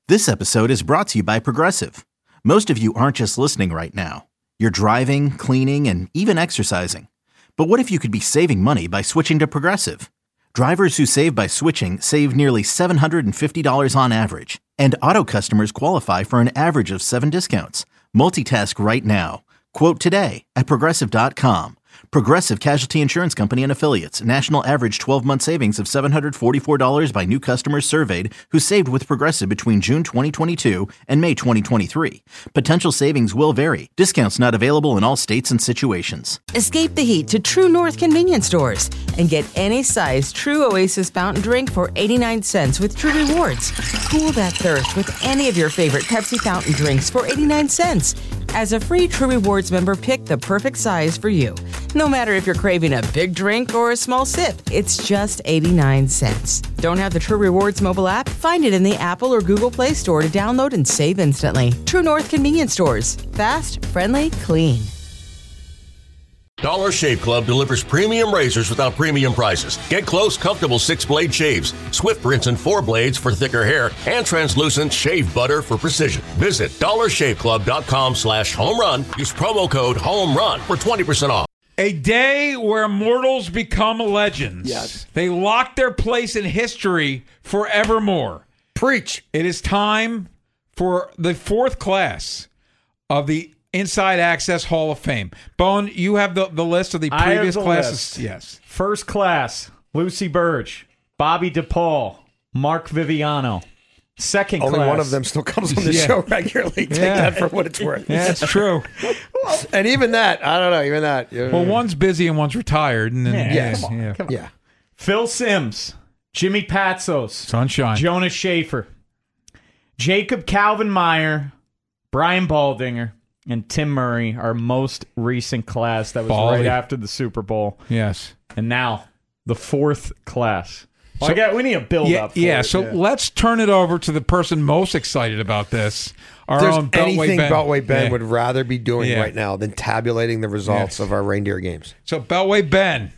This episode is brought to you by Progressive. Most of you aren't just listening right now. You're driving, cleaning, and even exercising. But what if you could be saving money by switching to Progressive? Drivers who save by switching save nearly $750 on average. And auto customers qualify for an average of 7 discounts. Multitask right now. Quote today at Progressive.com. Progressive Casualty Insurance Company and Affiliates. National average 12-month savings of $744 by new customers surveyed who saved with Progressive between June 2022 and May 2023. Potential savings will vary. Discounts not available in all states and situations. Escape the heat to True North convenience stores and get any size True Oasis fountain drink for 89 cents with True Rewards. Cool that thirst with any of your favorite Pepsi fountain drinks for 89 cents. As a free True Rewards member, pick the perfect size for you. No matter if you're craving a big drink or a small sip, it's just 89 cents. Don't have the True Rewards mobile app? Find it in the Apple or Google Play Store to download and save instantly. True North convenience stores. Fast, friendly, clean. Dollar Shave Club delivers premium razors without premium prices. Get close, comfortable 6-blade shaves, swift rinse and 4 blades for thicker hair, and translucent shave butter for precision. Visit dollarshaveclub.com/home run. Use promo code HOMERUN for 20% off. A day where mortals become legends. Yes. They lock their place in history forevermore. Preach. It is time for the 4th class of the Inside Access Hall of Fame. Bone, you have the list of the previous classes. List. Yes. First class, Lucy Burge, Bobby DePaul, Mark Viviano. Second class. Only one of them still comes on the show regularly. Take that for what it's worth. Yeah, that's true. And even that, I don't know, even that. Well, one's busy and one's retired. And then, Yes. Come on. Yeah. Phil Simms, Jimmy Patsos, Sunshine. Jonas Schaefer, Jacob Calvin Meyer, Brian Baldinger, and Tim Murray, our most recent class that was right after the Super Bowl. Yes. And now, the 4th class. Well, we need a build-up. Let's turn it over to the person most excited about this. Our There's own Beltway anything Ben. Beltway Ben Yeah. would rather be doing right now than tabulating the results of our reindeer games. So, Beltway Ben.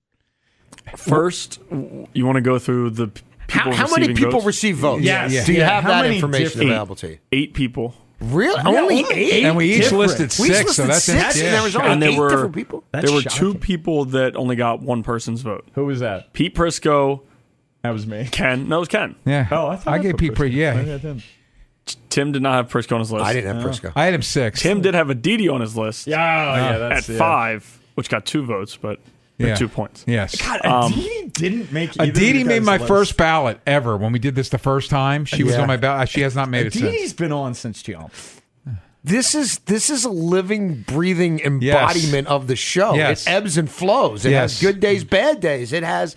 First, you want to go through the people How many people votes? receive votes? Yes. Do you have How that many information different- available to you? 8 people. Really? Only 8? And we each listed We 6, so listed that's 6, and there was only And there 8 were- different people? That's there were shocking. 2 people that only got one person's vote. Who was that? Pete Prisco, That was me. Ken. No, it was Ken. Yeah. Oh, I thought I gave Pete pretty. Maybe I Yeah. didn't. Tim did not have Prisco on his list. I didn't have Prisco. I had him 6. Tim did have Aditi on his list That's at 5, which got 2 votes, but Yeah. 2 points. Yes. God, Aditi didn't make either of Aditi you made guys' my list. first ballot ever when we did this the first time. She was on my ballot. She has not made it since. Aditi's been on since jump. This is a living, breathing embodiment of the show. Yes. It ebbs and flows. It Yes. has good days, bad days. It has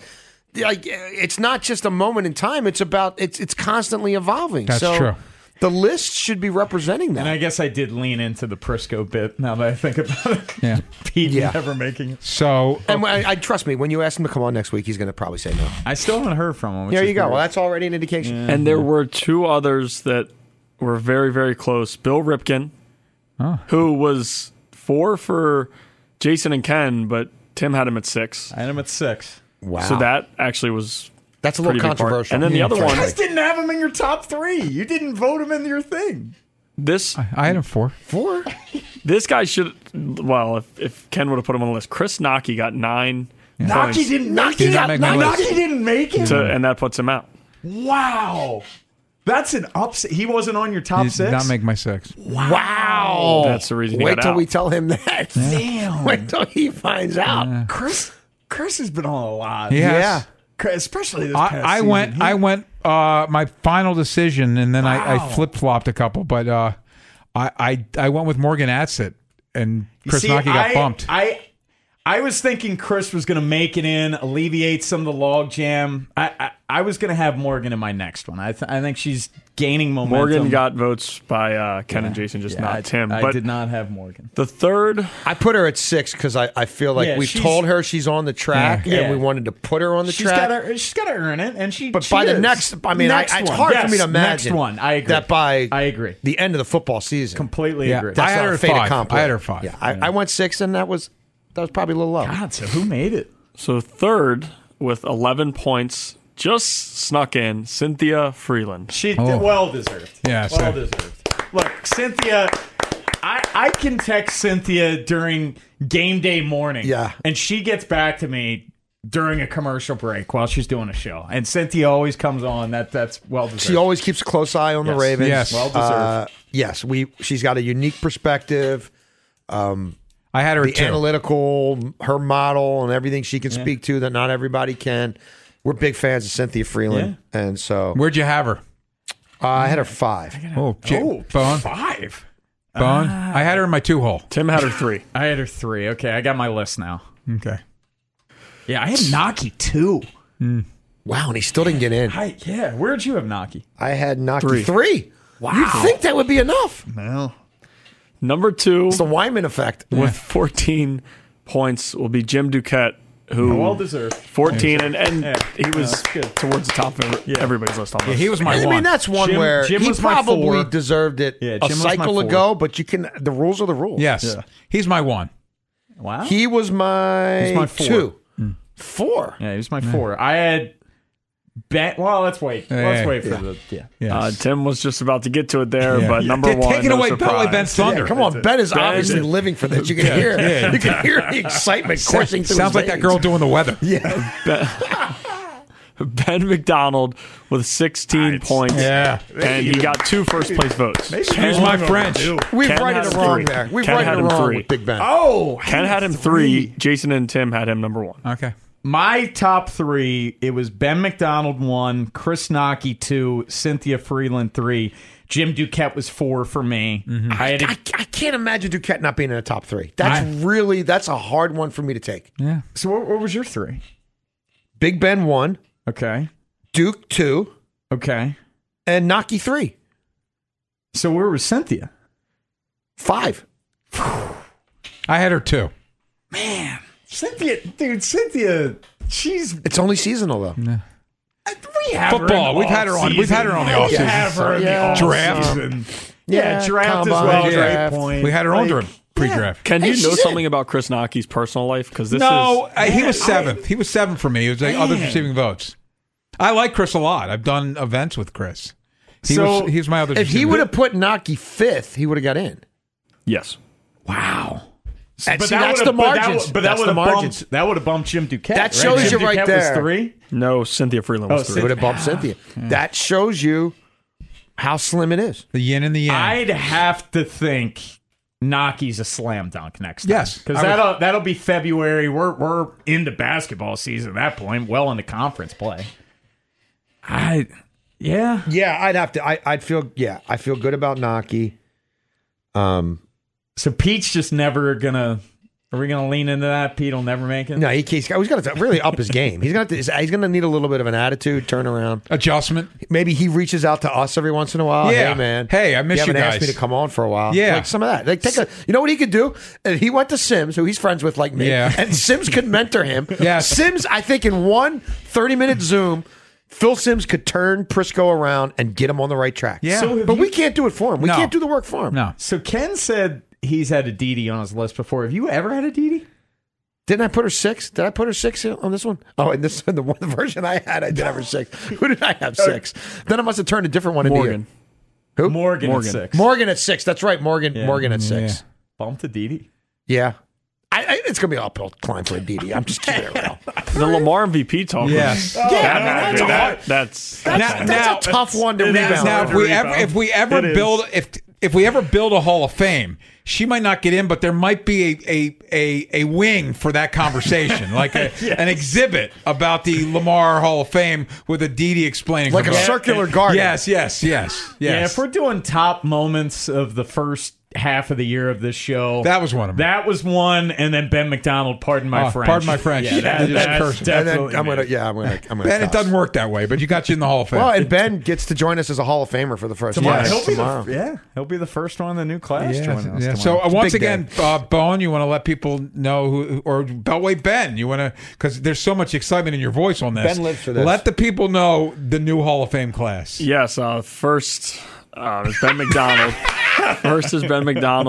it's not just a moment in time. It's constantly evolving. That's so true. The list should be representing that. And I guess I did lean into the Prisco bit now that I think about it. Yeah. Pete never making it. So, And I trust me, when you ask him to come on next week, he's going to probably say no. I still haven't heard from him. which There is you go. weird. Well, that's already an indication. And there were 2 others that were very, very close. Bill Ripken, who was 4 for Jason and Ken, but Tim had him at 6. I had him at 6. Wow. So that actually was That's a little pretty big part. controversial. And then the other You one, guys didn't have him in your top 3. You didn't vote him in your thing. this I had him 4. 4? this guy should, well, if Ken would have put him on the list, Chris Nocky got 9 points, Naki didn't make it. Did not make my list. Naki didn't make it. and that puts him out. Wow. That's an upset. He wasn't on your top He 6? did not make my 6. Wow. That's the reason he Wait got till out. we tell him that. Damn. Wait till he finds out. Chris has been on a lot. Yes. Yeah. Especially this past I season. went. I went. My final decision, and then I flip flopped a couple, but I went with Morgan Atzett, and Chris Nocky got bumped. I was thinking Chris was going to make it in, alleviate some of the log jam. I was going to have Morgan in my next one. I think she's gaining momentum. Morgan got votes by Ken and Jason, just not Tim. I But did not have Morgan. the third, I put her at 6 because I feel like Yeah, we've she's- told her she's on the track Yeah. and we wanted to put her on the track. She's got to earn it, and she. But she by the is. next, I mean, Next it's one. hard Yes, for me to imagine Next one, I agree. that by I agree. the end of the football season. Completely agree. That's I had not her a fait 5. accompli. I had her 5. Yeah, I went 6, and that was probably a little low. God, so who made it? so third with 11 points, just snuck in Cynthia Freeland. She well deserved. Yeah, well deserved. Look, Cynthia, I can text Cynthia during game day morning. Yeah. And she gets back to me during a commercial break while she's doing a show. And Cynthia always comes on. That's well deserved. She always keeps a close eye on the Ravens. Yes. Well deserved. Yes, she's got a unique perspective. I had her the too. Analytical, her model, and everything she can speak to that not everybody can. We're big fans of Cynthia Freeland, and so Where'd you have her? I had her 5. Bone. 5. Bone. I had her in my 2-hole. Tim had her 3. I had her 3. Okay, I got my list now. Okay. Yeah, I had Naki 2. Wow, and he still didn't get in. Where'd you have Naki? I had Naki 3. Wow. You'd think that would be enough. Well, Number 2 It's the Wyman effect. with 14 points will be Jim Duquette, who well deserved. 14 and he was good. towards the top of everybody's list almost. He was my I one. mean, that's one Jim- where Jim he was my probably 4. deserved it Yeah, a Jim was my cycle 4. ago, but the rules are the rules. Yes. He's my 1. Wow. He was my, He's my 4. 2. 4? Yeah, he was my 4. I had Ben. Well, let's wait. Let's wait for the. Yeah. Yes. Tim was just about to get to it there, but number one, Take it no away, surprise. Beltway Ben's thunder. Yeah, come on, Ben is obviously did. living for this. You can hear it. You can hear the excitement coursing through Sounds his like that veins. girl doing the weather. Yeah. Ben McDonald with 16 points. Yeah. And he got 2 first place votes. Excuse my French. We've Ken righted had it wrong 3. there. We've Ken righted had it him wrong 3. with Big Ben. Oh, Ken had him 3. Jason and Tim had him number 1. Okay. my top 3. It was Ben McDonald 1, Chris Naki 2, Cynthia Freeland 3. Jim Duquette was 4 for me. Mm-hmm. I can't imagine Duquette not being in the top 3. That's a hard one for me to take. Yeah. So what was your 3? Big Ben 1, Okay. Duke 2, Okay. and Naki 3. So where was Cynthia? 5. I had her 2. Man, Cynthia, she's. It's only seasonal though. We have Football. We've had her on. We've had her on the off We season. have her in the Yeah. off Draft. season. Yeah, draft as combine, well. draft. Great point. We had her on during pre-draft. Ken, do Hey, you know she's something about Chris Naki's personal life? Because this No, is he was 7th. He was 7th for me. He was the other receiving votes. I like Chris a lot. I've done events with Chris. He was my other. If he receiving would vote. have put Naki 5th, he would have got in. yes. Wow. And see, that's the margins. But That's that the would have margins. bumped. That would have bumped Jim Duquette. That shows Jim you right Duquette there. Was 3. No, Cynthia Freeland was 3. It would have bumped Cynthia. That shows you how slim it is. The yin and the yang. I'd have to think Naki's a slam dunk next time. Yes. Because that'll be February. We're into basketball season at that point, well into conference play. Yeah. Yeah, I'd have to. I feel good about Naki. So Pete's just never gonna. Are we gonna lean into that? Pete will never make it. No, he's got to really up his game. He's going to need a little bit of an attitude turnaround. Adjustment. Maybe he reaches out to us every once in a while. Yeah. Hey man, Hey, I miss you you haven't asked guys. me to come on for a while. Yeah. Like some of that. Like you know what he could do? He went to Sims, who he's friends with like me. Yeah. And Sims could mentor him. Yes. Sims, I think in one 30-minute Zoom, Phil Sims could turn Prisco around and get him on the right track. Yeah. So but we can't do it for him. We No. can't do the work for him. No. So Ken said he's had a Didi on his list before. Have you ever had a Didi? Didn't I put her 6? Did I put her 6 on this one? Oh, in this the version I had, I did have her 6. Who did I have 6? Then I must have turned a different one into Morgan. you. Who? Morgan at 6. Morgan at 6. That's right. Morgan at 6. Bumped to Didi. Yeah. It's going to be an uphill climb for a DD. I'm just keeping it real. The Lamar MVP talk. Yes. That's That's a tough one to rebound. Now, if we ever build a Hall of Fame, she might not get in, but there might be a wing for that conversation, like an exhibit about the Lamar Hall of Fame with a Didi explaining, Like her a vote. circular garden. Yes. Yeah, if we're doing top moments of the first half of the year of this show, That was one of them. That was one, and then Ben McDonald. Pardon my French. Pardon my French. Yeah, Just that's cursing. And then definitely I'm me. gonna. Ben, it doesn't work that way, but you got you in the Hall of Fame. Well, and Ben gets to join us as a Hall of Famer for the first Tomorrow. time. He'll be the first one in the new class joining us. Yeah. tomorrow. So once big again, Bone, you want to let people know who, or Beltway Ben, you want to, because there's so much excitement in your voice on this. Ben lives for this. Let the people know the new Hall of Fame class. yes. First is Ben McDonald. First is Ben McDonald.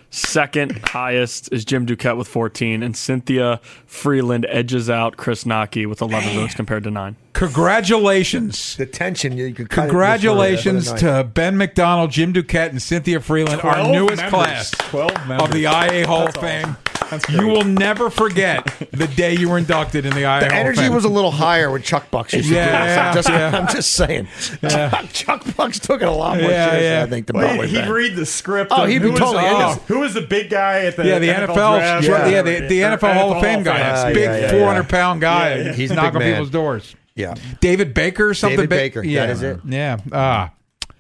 Second highest is Jim Duquette with 14, and Cynthia Freeland edges out Chris Naki with 11 votes compared to 9. Congratulations. The tension. You could Congratulations to Ben McDonald, Jim Duquette, and Cynthia Freeland, our newest class 12 members of the IA Hall of Fame. You will never forget the day you were inducted in the IA Hall of Fame. The energy was a little higher when Chuck Bucks used to do this. I'm just saying. Chuck Bucks took it a lot more seriously, I think, than Broadway. He'd read the script. Oh, he'd be totally into it. Who was the big guy at the the NFL draft? the NFL Hall of Fame guy. Big 400-pound guy. He's knocking people's doors. Yeah. David Baker or something? David Baker. Yeah. That is it. Yeah.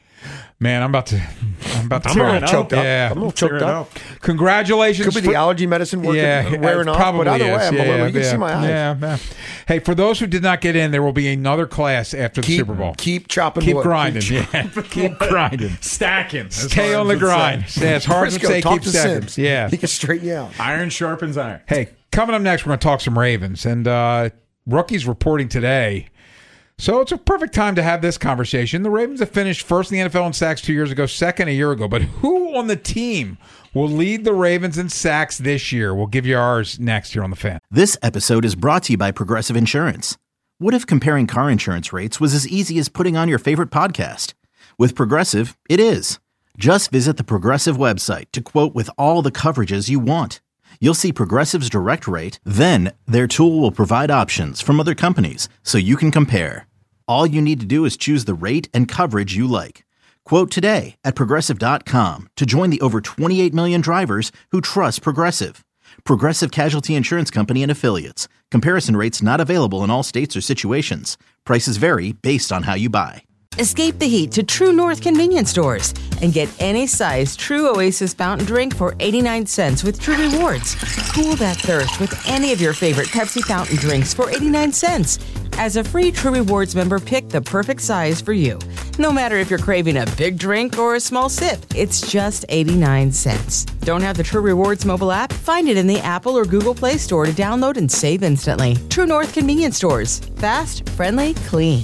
Man, I'm about to I'm a little choked up. Yeah. I'm a little choked up. Congratulations. Could be the allergy medicine wearing off, probably but either way, you can see my eyes. Yeah. Hey, for those who did not get in, there will be another class after the Super Bowl. Keep chopping Keep wood. grinding. Keep grinding. Stacking. Stay on the grind. Yeah, it's hard to say keep stacking. Sims. Yeah. He can straighten you out. Iron sharpens iron. Hey, coming up next, we're going to talk some Ravens. And rookies reporting today. So it's a perfect time to have this conversation. The Ravens have finished first in the NFL in sacks 2 years ago, second a year ago. But who on the team will lead the Ravens in sacks this year? We'll give you ours next here on The Fan. This episode is brought to you by Progressive Insurance. What if comparing car insurance rates was as easy as putting on your favorite podcast? With Progressive, it is. Just visit the Progressive website to quote with all the coverages you want. You'll see Progressive's direct rate, then their tool will provide options from other companies so you can compare. All you need to do is choose the rate and coverage you like. Quote today at Progressive.com to join the over 28 million drivers who trust Progressive. Progressive Casualty Insurance Company and Affiliates. Comparison rates not available in all states or situations. Prices vary based on how you buy. Escape the heat to True North convenience stores and get any size True Oasis fountain drink for 89 cents with True Rewards. Cool that thirst with any of your favorite Pepsi fountain drinks for 89 cents. As a free True Rewards member, pick the perfect size for you. No matter if you're craving a big drink or a small sip, it's just 89 cents. Don't have the True Rewards mobile app? Find it in the Apple or Google Play Store to download and save instantly. True North convenience stores. Fast, friendly, clean.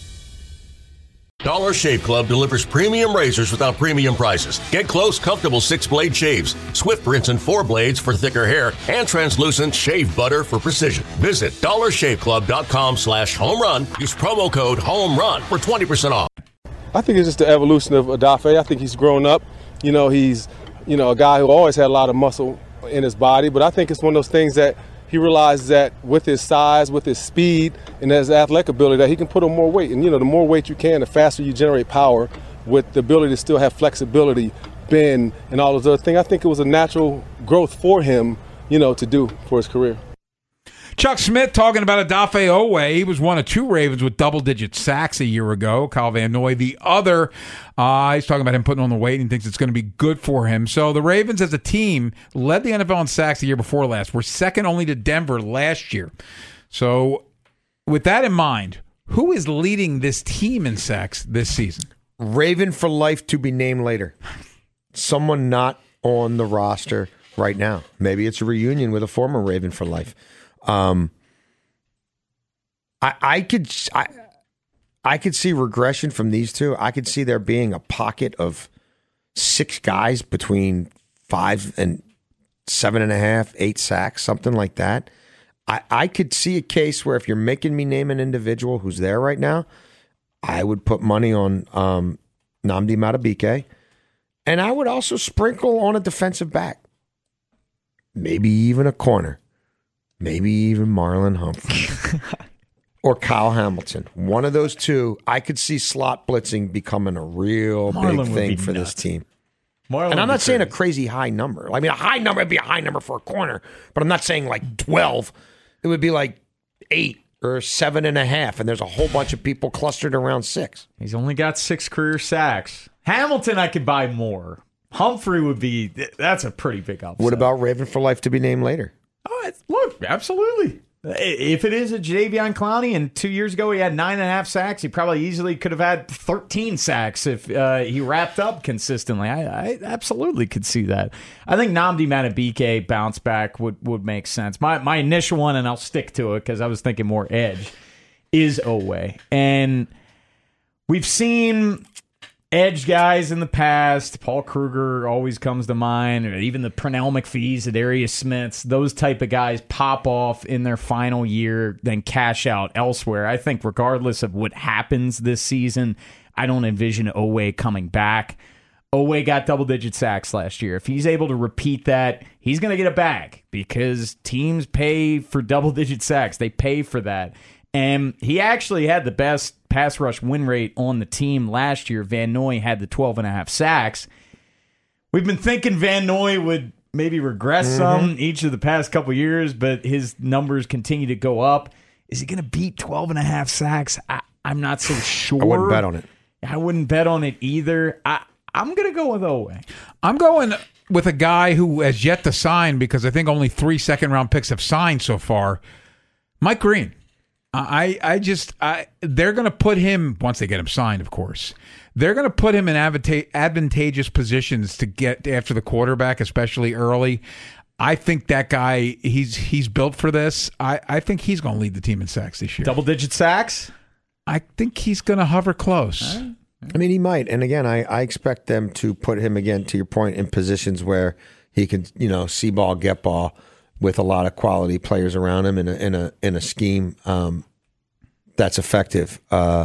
Dollar Shave Club delivers premium razors without premium prices. Get close, comfortable 6-blade shaves, Swift rinse and 4 blades for thicker hair, and translucent shave butter for precision. Visit dollarshaveclub.com/home run. Use promo code HOMERUN for 20% off. I think it's just the evolution of Odafe. I think he's grown up. He's a guy who always had a lot of muscle in his body, but I think it's one of those things that he realizes that with his size, with his speed, and his athletic ability, that he can put on more weight. And, the more weight you can, the faster you generate power with the ability to still have flexibility, bend, and all those other things. I think it was a natural growth for him, to do for his career. Chuck Smith talking about Odafe Oweh. He was one of 2 Ravens with double-digit sacks a year ago. Kyle Van Noy, the other. He's talking about him putting on the weight and thinks it's going to be good for him. So the Ravens as a team led the NFL in sacks the year before last. We're second only to Denver last year. So with that in mind, who is leading this team in sacks this season? Raven for life to be named later. Someone not on the roster right now. Maybe it's a reunion with a former Raven for life. I could see regression from these two. I could see there being a pocket of 6 guys between 5 and 7.5, 8 sacks, something like that. I could see a case where if you're making me name an individual who's there right now, I would put money on Nnamdi Madubuike, and I would also sprinkle on a defensive back, maybe even a corner. Maybe even Marlon Humphrey or Kyle Hamilton. One of those two, I could see slot blitzing becoming a real big thing for this team. And I'm not saying a crazy high number. I mean, a high number would be a high number for a corner, but I'm not saying like 12. It would be like 8 or 7.5, and there's a whole bunch of people clustered around 6. He's only got 6 career sacks. Hamilton, I could buy more. Humphrey that's a pretty big upset. What about Raven for life to be named later? Oh, look, absolutely. If it is a Jadeveon Clowney, and 2 years ago he had 9.5 sacks, he probably easily could have had 13 sacks if he wrapped up consistently. I absolutely could see that. I think Nnamdi Madubuike bounce back would make sense. My initial one, and I'll stick to it because I was thinking more edge, is Oweh. And we've seen edge guys in the past. Paul Kruger always comes to mind, or even the Pernell McPhees, Darius Smiths. Those type of guys pop off in their final year, then cash out elsewhere. I think regardless of what happens this season, I don't envision Oweh coming back. Oweh got double-digit sacks last year. If he's able to repeat that, he's going to get a bag because teams pay for double-digit sacks. They pay for that. And he actually had the best pass rush win rate on the team last year. Van Noy had the 12.5 sacks. We've been thinking Van Noy would maybe regress some each of the past couple years, but his numbers continue to go up. Is he going to beat 12.5 sacks? I'm not so sure. I wouldn't bet on it. I wouldn't bet on it either. I'm going to go with Oweh. I'm going with a guy who has yet to sign because I think only 3 second-round picks have signed so far. Mike Green. They're going to put him, once they get him signed, of course, they're going to put him in advantageous positions to get after the quarterback, especially early. I think that guy, he's built for this. I think he's going to lead the team in sacks this year. Double-digit sacks? I think he's going to hover close. I mean, he might. And again, I expect them to put him, again, to your point, in positions where he can, see ball, get ball, with a lot of quality players around him in a scheme that's effective.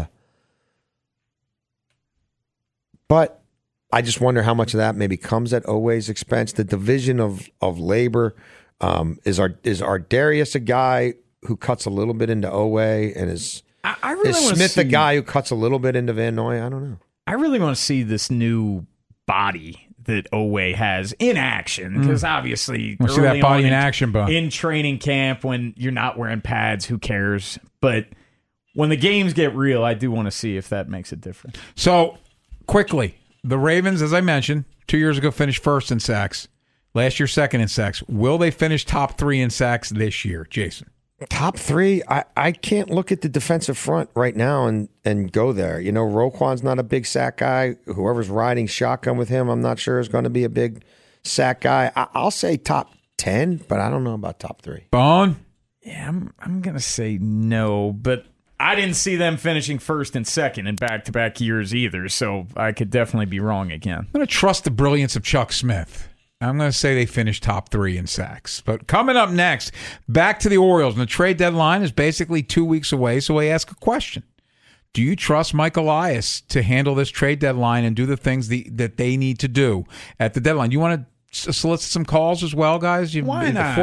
But I just wonder how much of that maybe comes at Oweh's expense. The division of labor is our Darius a guy who cuts a little bit into Oweh, and is Smith a guy who cuts a little bit into Van Noy? I don't know. I really want to see this new body that Oweh has in action, because obviously we'll see that body in action, Bob. In training camp when you're not wearing pads, who cares? But when the games get real, I do want to see if that makes it different. So quickly, the Ravens, as I mentioned, 2 years ago finished first in sacks. Last year, second in sacks. Will they finish top 3 in sacks this year, Jason? Top 3, I can't look at the defensive front right now and go there. Roquan's not a big sack guy. Whoever's riding shotgun with him, I'm not sure is going to be a big sack guy. I'll say top 10, but I don't know about top 3. Bone? Yeah, I'm going to say no, but I didn't see them finishing first and second in back-to-back years either, so I could definitely be wrong again. I'm going to trust the brilliance of Chuck Smith. I'm going to say they finished top 3 in sacks. But coming up next, back to the Orioles. And the trade deadline is basically 2 weeks away, so I ask a question. Do you trust Mike Elias to handle this trade deadline and do the things that they need to do at the deadline? You want to solicit some calls as well, guys? Why not?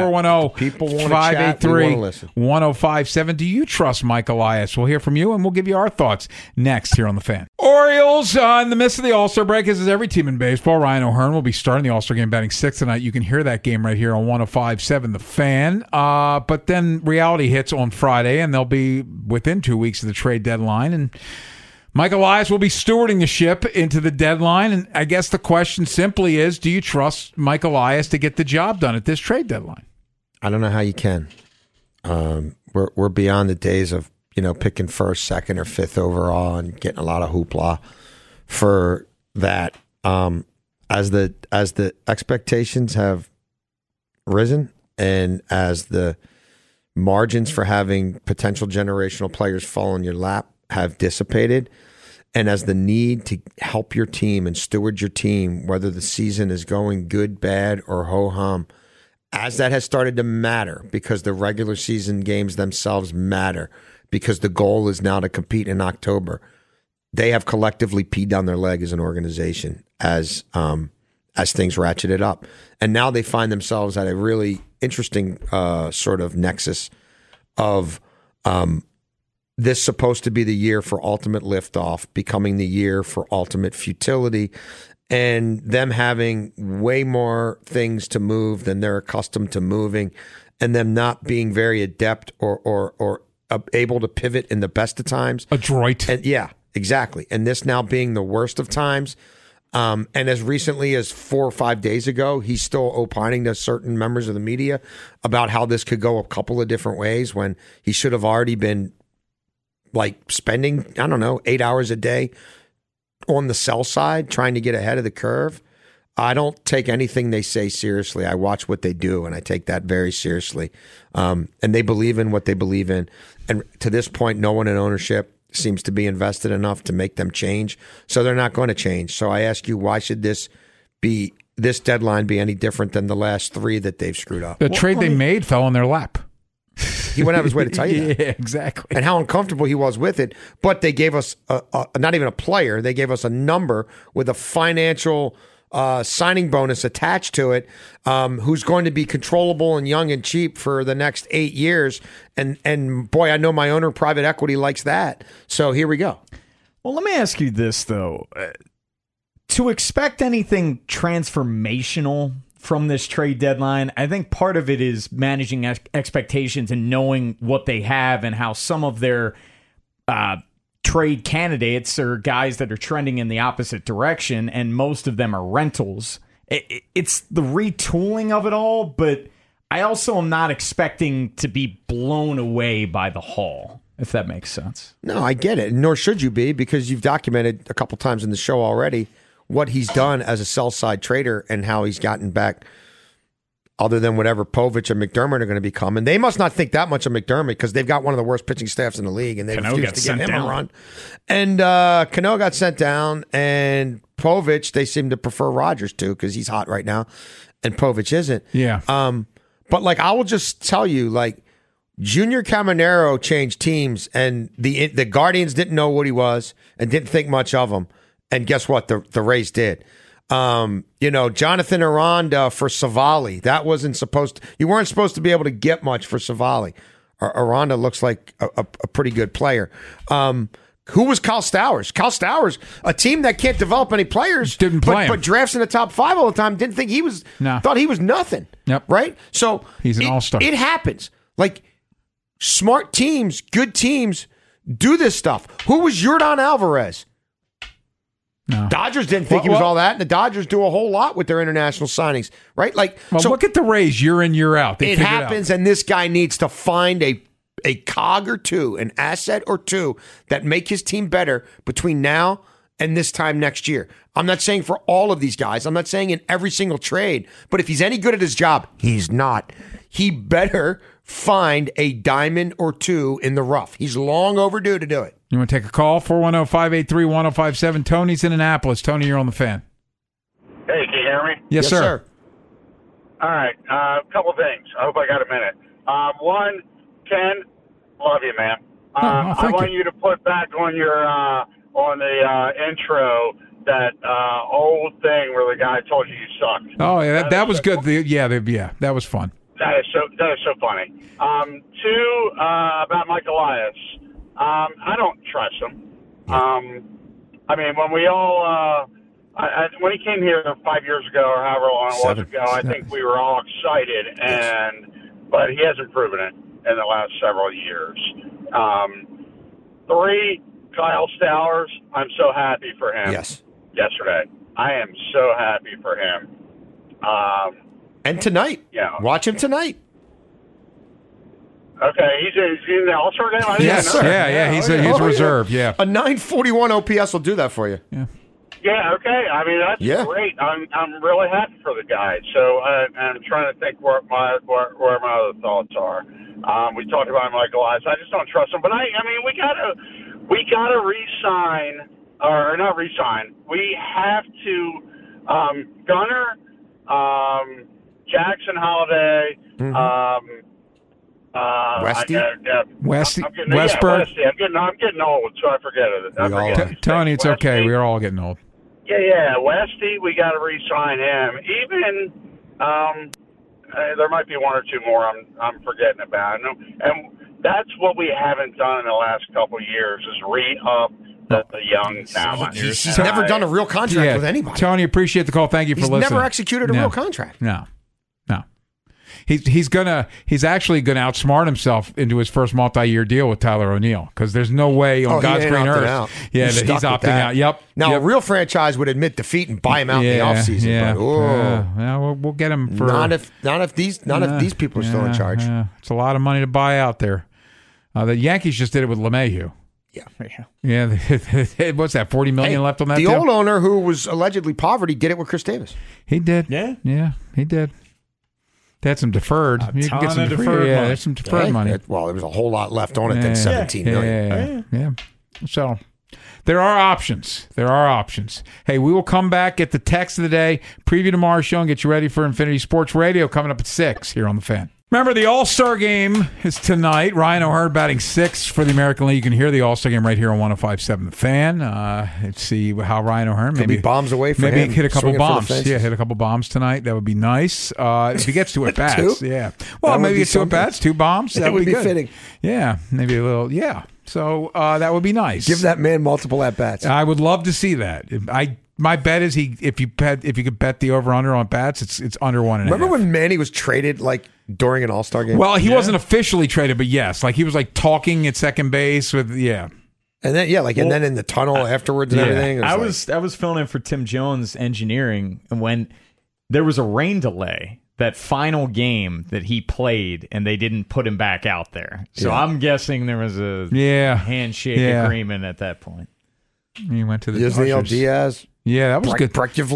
410-583-1057. Do you trust Mike Elias? We'll hear from you, and we'll give you our thoughts next here on The Fan. Orioles in the midst of the All-Star break, as is every team in baseball. Ryan O'Hearn will be starting the All-Star game batting 6th tonight. You can hear that game right here on 105.7 The Fan. But then reality hits on Friday, and they'll be within 2 weeks of the trade deadline, and Mike Elias will be stewarding the ship into the deadline, and I guess the question simply is, do you trust Mike Elias to get the job done at this trade deadline? I don't know how you can. We're beyond the days of picking first, second, or fifth overall and getting a lot of hoopla for that. As the expectations have risen, and as the margins for having potential generational players fall in your lap have dissipated, and as the need to help your team and steward your team, whether the season is going good, bad, or ho-hum, as that has started to matter, because the regular season games themselves matter, because the goal is now to compete in October, they have collectively peed down their leg as an organization as things ratcheted up. And now they find themselves at a really interesting sort of nexus of this supposed to be the year for ultimate liftoff, becoming the year for ultimate futility, and them having way more things to move than they're accustomed to moving, and them not being very adept or able to pivot in the best of times. Adroit. And yeah, exactly. And this now being the worst of times. And as recently as 4 or 5 days ago, he's still opining to certain members of the media about how this could go a couple of different ways, when he should have already been spending, 8 hours a day on the sell side, trying to get ahead of the curve. I don't take anything they say seriously. I watch what they do, and I take that very seriously. And they believe in what they believe in. And to this point, no one in ownership seems to be invested enough to make them change. So they're not going to change. So I ask you, why should this deadline be any different than the last 3 that they've screwed up? The trade they made fell in their lap. He went out of his way to tell you that. Yeah, exactly. And how uncomfortable he was with it. But they gave us not even a player. They gave us a number with a financial signing bonus attached to it, who's going to be controllable and young and cheap for the next 8 years. And boy, I know my owner, private equity, likes that. So here we go. Well, let me ask you this, though. To expect anything transformational from this trade deadline, I think part of it is managing expectations and knowing what they have and how some of their trade candidates are guys that are trending in the opposite direction, and most of them are rentals. It's the retooling of it all, but I also am not expecting to be blown away by the haul, if that makes sense. No, I get it, nor should you be, because you've documented a couple times in the show already what he's done as a sell-side trader and how he's gotten back, other than whatever Povich and McDermott are going to become. And they must not think that much of McDermott because they've got one of the worst pitching staffs in the league, and they refused to give him a run. And Cano got sent down, and Povich, they seem to prefer Rogers to because he's hot right now, and Povich isn't. Yeah. But, like, I will just tell you, like, Junior Caminero changed teams, and the Guardians didn't know what he was and didn't think much of him. And guess what? The Rays did. Jonathan Aranda for Savali. That wasn't supposed to, you weren't supposed to be able to get much for Savali. Aranda looks like a pretty good player. Who was Kyle Stowers? Kyle Stowers, a team that can't develop any players, didn't play him. But drafts in the top 5 all the time, didn't think he was, thought he was nothing. Yep. Right? So he's an all-star. It happens. Like, smart teams, good teams do this stuff. Who was Yordan Alvarez? No. Dodgers didn't think he was all that, and the Dodgers do a whole lot with their international signings, right? Like, so look at the Rays year in, year out. It happens, and this guy needs to find a cog or two, an asset or two that make his team better between now and this time next year. I'm not saying for all of these guys. I'm not saying in every single trade. But if he's any good at his job, he's not. He better find a diamond or two in the rough. He's long overdue to do it. You want to take a call? 410-583-1057. Tony's in Annapolis. Tony, you're on the Fan. Hey, can you hear me? Yes, sir. All right. A couple things. I hope I got a minute. One, Ken, love you, man. I want you to put back on your on the intro that old thing where the guy told you sucked. Oh, yeah, that was good. That was fun. That is so funny. Two, about Mike Elias. I don't trust him. I mean, when we all when he came here 5 years ago or however long it was ago, I think we were all excited, but he hasn't proven it in the last several years. 3, Kyle Stowers. I'm so happy for him. Yes. Yesterday, I am so happy for him. And tonight, watch him tonight. Okay, he's in the All-Star game. Yes, sir. Yeah, he's a reserve. Yeah, a 941 OPS will do that for you. Yeah. Okay. I mean, that's great. I'm really happy for the guy. So I'm trying to think where my other thoughts are. We talked about Michael Elias. I just don't trust him. But I mean, we gotta re-sign or not re-sign. We have to Gunnar, Jackson Holiday. Westy? Westberg. I'm getting old, so I forget it. Tony, it's Westy. Okay. We're all getting old. Yeah. Westy, we got to re-sign him. Even there might be one or two more I'm forgetting about. And that's what we haven't done in the last couple of years is re-up the young talent. He's never done a real contract with anybody. Tony, appreciate the call. Thank you for listening. He's never executed a real contract. No. He's actually gonna outsmart himself into his first multi-year deal with Tyler O'Neill because there's no way on God's green earth. Yeah, he's opting out. Yep. Now a real franchise would admit defeat and buy him out in the offseason. Yeah, we'll get him for not if these people are still in charge. It's a lot of money to buy out there. The Yankees just did it with LeMahieu. Yeah. What's that? $40 million left on that. The deal? old owner who was allegedly poverty did it with Chris Davis. He did. Yeah, he did. They had some deferred. You can get some deferred money. There's some deferred money. Well, there was a whole lot left on it than $17 million. Yeah. So there are options. Hey, we will come back, get the text of the day, preview tomorrow's show, and get you ready for Infinity Sports Radio coming up at 6 here on The Fan. Remember, the All-Star Game is tonight. Ryan O'Hearn batting 6th for the American League. You can hear the All-Star Game right here on 105.7 The Fan. Let's see how Ryan O'Hearn maybe bombs away from maybe him. Hit a couple bombs. Yeah, hit a couple bombs tonight. That would be nice. If he gets 2 at bats, yeah. Well, maybe it's 2 at bats, 2 bombs. That would be good. Fitting. Yeah, maybe a little. Yeah. So that would be nice. Give that man multiple at bats. I would love to see that. My bet is if you could bet the over/under on bats, it's under 1.5. Remember when Manny was traded during an All-Star game? Well, he wasn't officially traded, but yes, he was talking at second base with and then and then in the tunnel afterwards and everything. I was filling in for Tim Jones Engineering, and when there was a rain delay that final game that he played, and they didn't put him back out there. So I'm guessing there was a handshake agreement at that point. He went to the Yasniel Diaz. Yeah, that was good.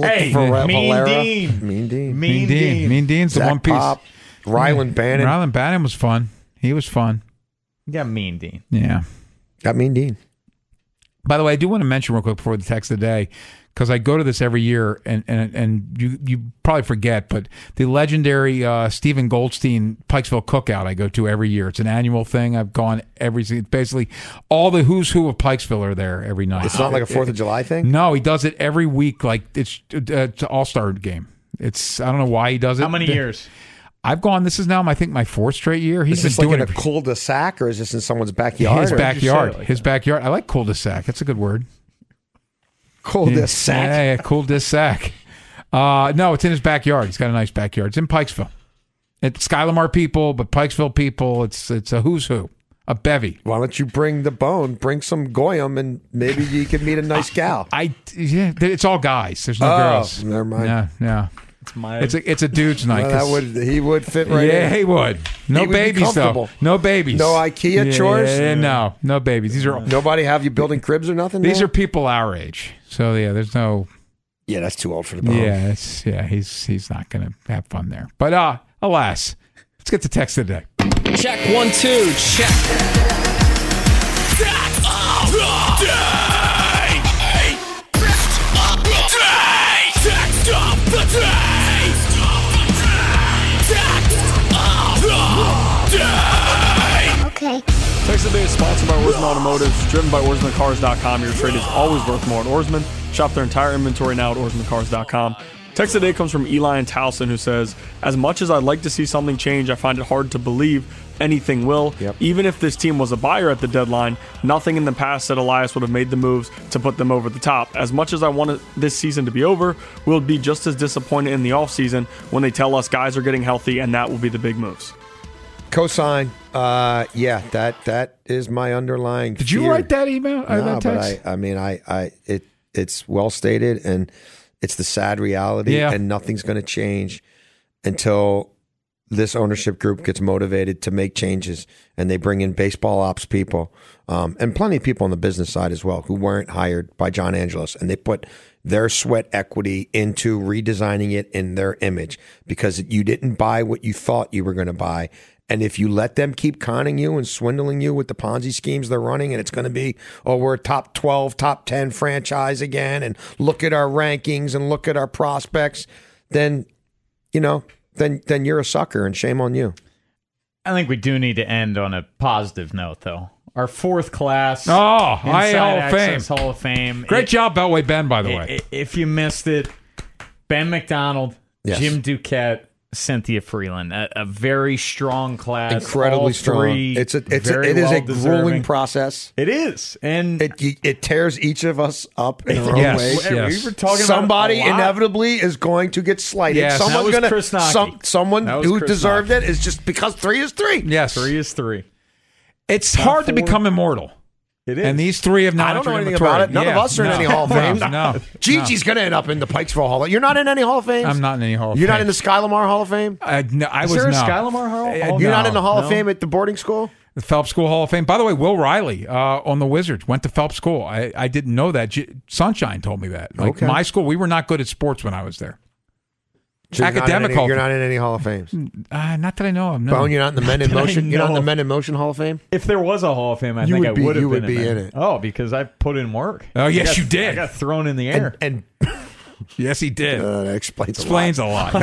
Mean Dean. Mean Dean's the Zach one piece. Pop, Ryland Bannon. Ryland Bannon was fun. He was fun. You got Mean Dean. Yeah. Got Mean Dean. By the way, I do want to mention real quick before the text of the day, because I go to this every year, and you probably forget, but the legendary Stephen Goldstein Pikesville Cookout I go to every year. It's an annual thing. I've gone basically all the who's who of Pikesville are there every night. It's not like a 4th of July thing? No, he does it every week. It's an all-star game. I don't know why he does it. How many years? I've gone. This is now, I think, my 4th straight year. Is this in a cul-de-sac, or is this in someone's backyard? His backyard. His backyard. I like cul-de-sac. That's a good word. Cul-de-sac. Yeah, cul-de-sac. No, it's in his backyard. He's got a nice backyard. It's in Pikesville. It's Skylamar people, but Pikesville people. It's a who's who, a bevy. Why don't you bring the bone? Bring some goyim, and maybe you can meet a nice gal. It's all guys. There's no girls. Never mind. Yeah. It's a dude's night. He would fit right in. Yeah, he would. No babies though. No babies. No IKEA chores. Yeah, no babies. These are nobody have you building cribs or nothing. These are people our age. So there's no. Yeah, that's too old for the bone. Yeah, he's not going to have fun there. But alas, let's get the text of the day. Check 1 2 check. Text of the day. Text of the day. Okay. Text of the Day is sponsored by Oarsman Automotive, driven by OarsmanCars.com. Your trade is always worth more at Oarsman. Shop their entire inventory now at OarsmanCars.com. Text of the Day comes from Eli and Towson, who says, as much as I'd like to see something change, I find it hard to believe anything will. Yep. Even if this team was a buyer at the deadline, nothing in the past said Elias would have made the moves to put them over the top. As much as I wanted this season to be over, we'll be just as disappointed in the offseason when they tell us guys are getting healthy, and that will be the big moves. Cosign. That is my underlying Did you write that email? No, that text? but it's well stated, and it's the sad reality, and nothing's going to change until this ownership group gets motivated to make changes, and they bring in baseball ops people, and plenty of people on the business side as well who weren't hired by John Angelos, and they put their sweat equity into redesigning it in their image, because you didn't buy what you thought you were going to buy. And if you let them keep conning you and swindling you with the Ponzi schemes they're running, and it's going to be, we're a top 12, top 10 franchise again, and look at our rankings and look at our prospects, then, then you're a sucker, and shame on you. I think we do need to end on a positive note, though. Our 4th class. Hall of Fame. Great job, Beltway Ben, by the way. If you missed it, Ben McDonald, Yes. Jim Duquette, Cynthia Freeland, a very strong class. Incredibly strong. It is a grueling process. It is, and it tears each of us up in our own way. We were talking Somebody about inevitably is going to get slighted. Yes. Someone's That was Chris Nocky. Someone who Chris deserved Nocky. it is just because 3 is 3. Yes, 3 is 3. It's hard to become immortal. It is. And these 3 have not. I don't know entered anything inventory. about it. None of us are in any Hall of Fame. No. Gigi's going to end up in the Pikesville Hall. You're not in any Hall of Fame? I'm not in any Hall of Fame. You're not in the Skylamar Hall of Fame? No, I Is was there a not. Skylamar Hall of Fame? You're not in the Hall of Fame at the boarding school? The Phelps School Hall of Fame. By the way, Will Riley on the Wizards went to Phelps School. I didn't know that. Sunshine told me that. My school, we were not good at sports when I was there. So academic Hall of You're Fame. not in any Hall of Fames. Not that I know of. No. Bone, you're not in the Men in Motion. You're not in the know. Men in Motion Hall of Fame. If there was a Hall of Fame, I You think would I be- would have you would been be in in it. Oh, because I put in work. Oh, yes, I got- you did. I got thrown in the air. And Yes, he did. that explains Explains a lot.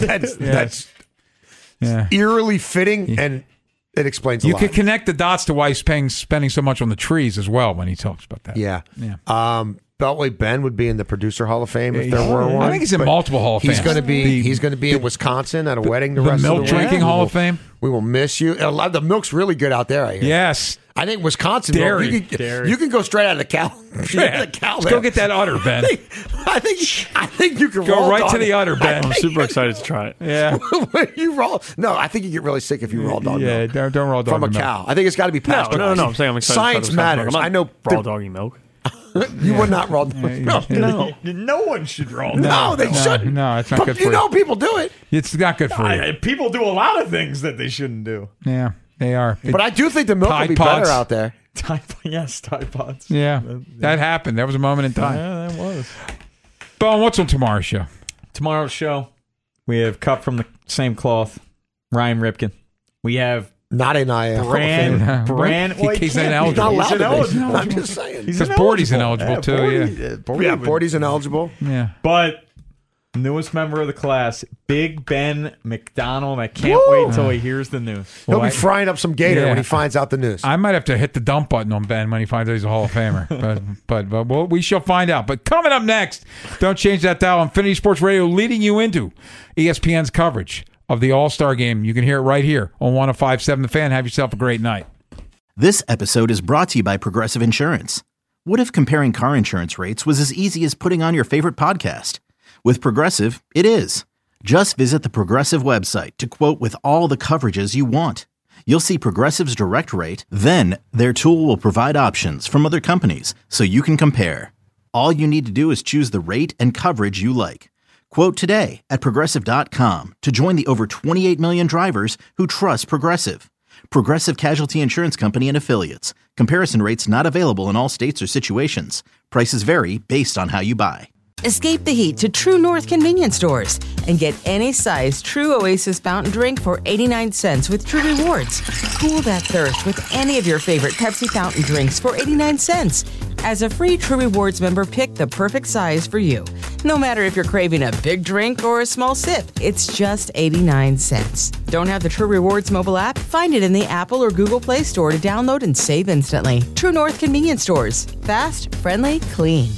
That's Yeah. eerily fitting, and it explains a You lot. could connect the dots to why he's spending so much on the trees as well when he talks about that. Yeah. Yeah. Beltway Ben would be in the Producer Hall of Fame if there were one. I think he's in but multiple Hall of He's Fames. going to be. The- He's going to be in Wisconsin at a wedding. The the rest milk of the drinking week. Hall We of Fame? We will miss you. A lot, the milk's really good out there. I hear. Yes. I think Wisconsin. Dairy. You can go straight out of the cow. Straight out of the cow. Let's go get that udder, Ben. I think you can Go roll right dog to the it. udder, Ben. I'm super excited to try it. Yeah. When you roll. No, I think you get really sick if you roll dog Yeah, milk don't roll dog from a milk. cow. I think it's got to be No, pasteurized. I'm saying I'm excited. Science to try matters. I'm not I know. raw doggy milk. You would not roll dog milk. No one should roll. No, they shouldn't. No, it's not But good for you you. know people do it. It's not good for you. People do a lot of things that they shouldn't do. Yeah, they are. But I do think the milk will Tide be Pods. better out there. Tide Pods. Yeah, that happened. That was a moment in time. Yeah, that was. Bone, what's on tomorrow's show? Tomorrow's show, we have cut from the same cloth, Ryan Ripken. We have Not an IL. Brand. Well, He's can't be. ineligible. He's not allowed He's to be. ineligible. I'm just saying. He's Because Bordy's ineligible too. Bordy, Yeah, Bordy's ineligible. Yeah. But newest member of the class, Big Ben McDonald. I can't wait till he hears the news. He'll Well, be frying up some gator Yeah. when he finds out the news. I might have to hit the dump button on Ben when he finds out he's a Hall of Famer. but we shall find out. But coming up next, don't change that dial. Infinity Sports Radio leading you into ESPN's coverage of the All-Star Game. You can hear it right here on 105.7 The Fan. Have yourself a great night. This episode is brought to you by Progressive Insurance. What if comparing car insurance rates was as easy as putting on your favorite podcast? With Progressive, it is. Just visit the Progressive website to quote with all the coverages you want. You'll see Progressive's direct rate, then their tool will provide options from other companies so you can compare. All you need to do is choose the rate and coverage you like. Quote today at Progressive.com to join the over 28 million drivers who trust Progressive. Progressive Casualty Insurance Company and Affiliates. Comparison rates not available in all states or situations. Prices vary based on how you buy. Escape the heat to True North convenience stores and get any size True Oasis fountain drink for 89 cents with True Rewards. Cool that thirst with any of your favorite Pepsi fountain drinks for 89 cents. As a free True Rewards member, pick the perfect size for you. No matter if you're craving a big drink or a small sip, it's just 89 cents. Don't have the True Rewards mobile app? Find it in the Apple or Google Play Store to download and save instantly. True North convenience stores. Fast, friendly, clean.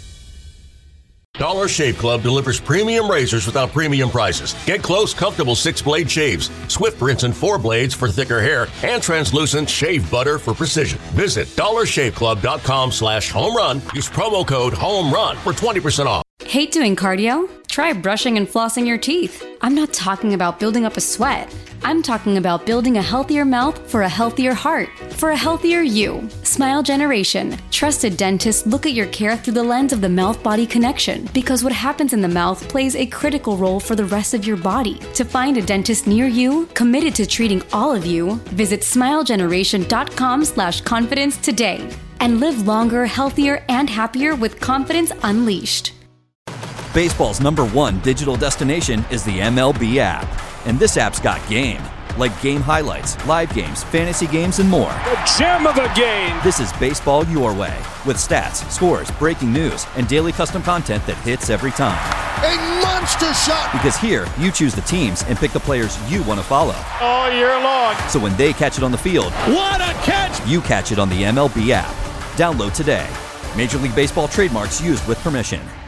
Dollar Shave Club delivers premium razors without premium prices. Get close, comfortable 6-blade shaves, swift rinse and 4 blades for thicker hair, and translucent shave butter for precision. Visit dollarshaveclub.com/home run. Use promo code HOMERUN for 20% off. Hate doing cardio? Try brushing and flossing your teeth. I'm not talking about building up a sweat. I'm talking about building a healthier mouth for a healthier heart, for a healthier you. Smile Generation. Trusted dentists look at your care through the lens of the mouth-body connection, because what happens in the mouth plays a critical role for the rest of your body. To find a dentist near you, committed to treating all of you, visit smilegeneration.com/confidence today and live longer, healthier, and happier with confidence unleashed. Baseball's #1 digital destination is the MLB app. And this app's got game. Like game highlights, live games, fantasy games, and more. The gem of the game. This is baseball your way. With stats, scores, breaking news, and daily custom content that hits every time. A monster shot. Because here, you choose the teams and pick the players you want to follow. All year long. So when they catch it on the field, What a catch. you catch it on the MLB app. Download today. Major League Baseball trademarks used with permission.